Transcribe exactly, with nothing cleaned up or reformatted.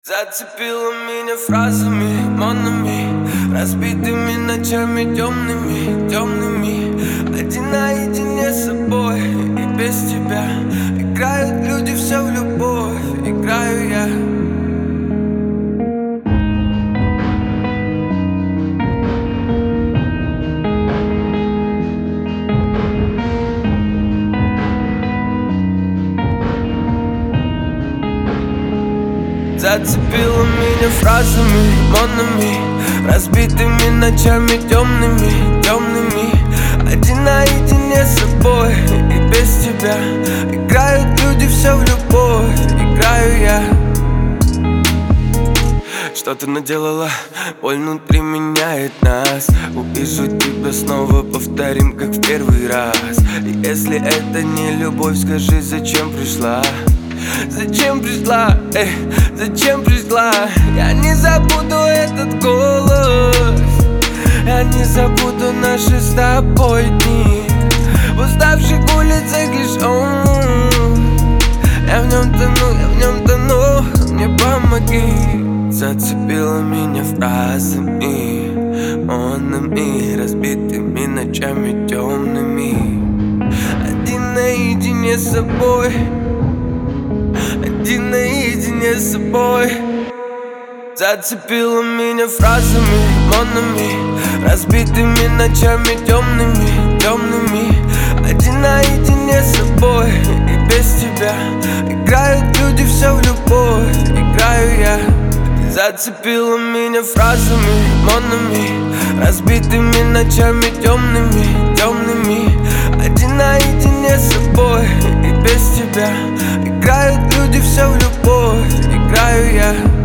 Зацепила меня фразами, монами, разбитыми ночами темными, темными. Один наедине с собой и без тебя. Играют люди все в любовь, играю я. Зацепила меня фразами, монами, разбитыми ночами темными, темными. Один наедине с собой и без тебя. Играют люди все в любовь, играю я. Что ты наделала? Боль внутри меняет нас. Увижу тебя снова, повторим, как в первый раз. И если это не любовь, скажи, зачем пришла? Зачем пришла, эй, зачем пришла? Я не забуду этот голос, я не забуду наши с тобой дни. В уставших улицах лишь он. Я в нем тону, я в нем тону, мне помоги. Зацепила меня фразами, монами, разбитыми ночами темными. Один наедине с собой, один наедине с собой. Зацепила меня фразами, монами, разбитыми ночами темными, темными. Один наедине с собой и без тебя. Играют люди все в любовь, играю я. Зацепила меня фразами, монами, разбитыми ночами темными, темными. Один наедине с собой и без тебя. Играют люди все в любовь, играю я.